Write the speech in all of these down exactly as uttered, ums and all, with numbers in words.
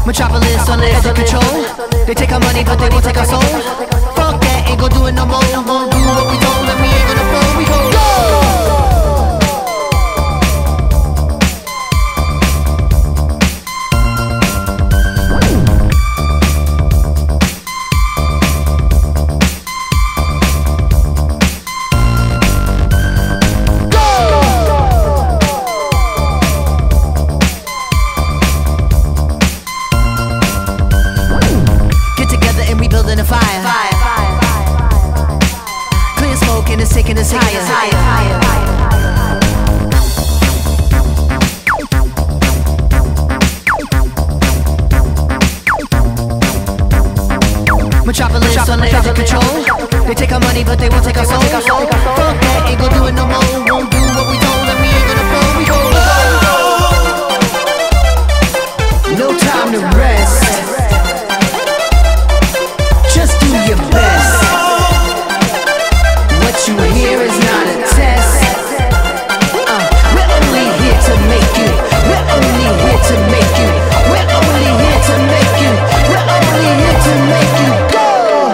Metropolis on the edge of control. They take our money but they won't take our soul. Fuck that, ain't gon' do it no more. Won't do what we told and we ain't gonna fold. We gon' go. Building a fire. Fire, fire, fire, fire. Clear smoke and it's taking us higher. higher, higher, higher. Metropolis, Metropolis on the edge of control. They take our money but they won't take our soul. Fuck that, ain't gon' do it no more. Won't do what we told and we ain't gonna fold. We gon' go. No time to rest. Just do your best. What you hear is not a test. uh, We're only here to make you. We're only here to make you. We're only here to make you. We're only here to make you go.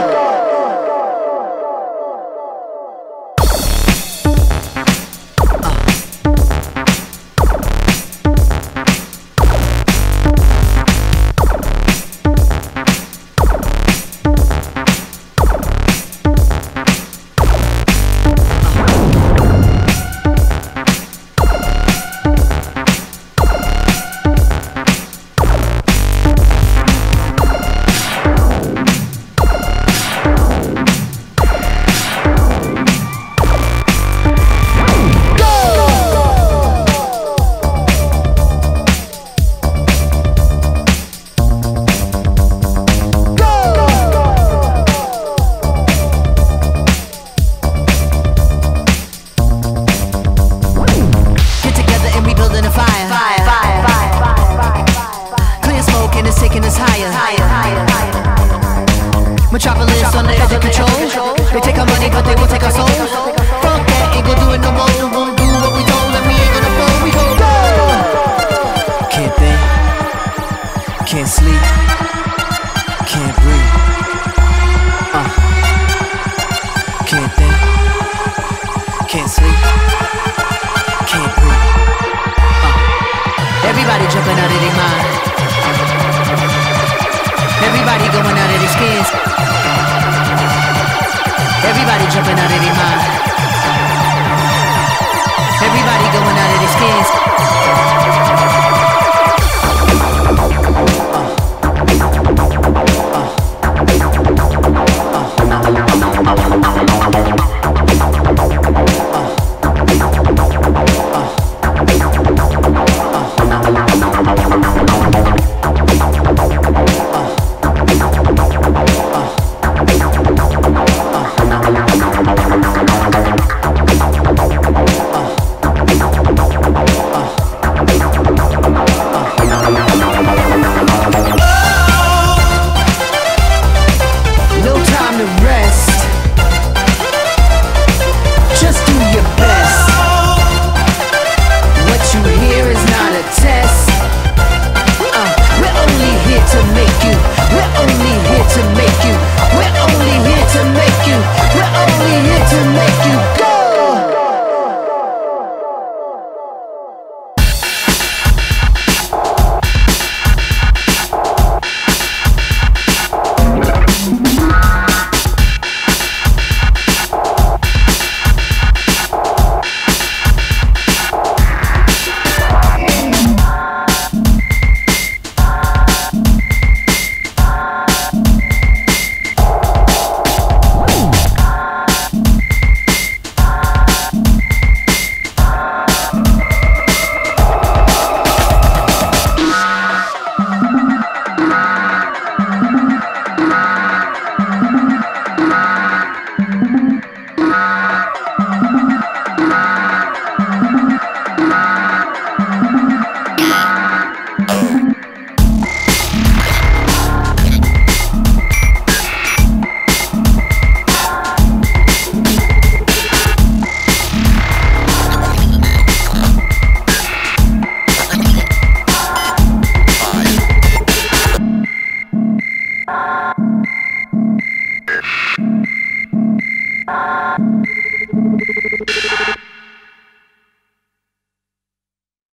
Metropolis on the edge of control. They take our money but they won't take our soul. Fuck that, ain't gon' do it no more. Won't do what we told and we ain't gonna fold. We gon' go. Can't think, can't sleep, can't breathe. Uh. Can't think, can't sleep, can't breathe. Uh. Everybody jumping out of their mind. Everybody going out of their skins. Everybody jumping out of their mind. Everybody going out of their skins. Uh Bye.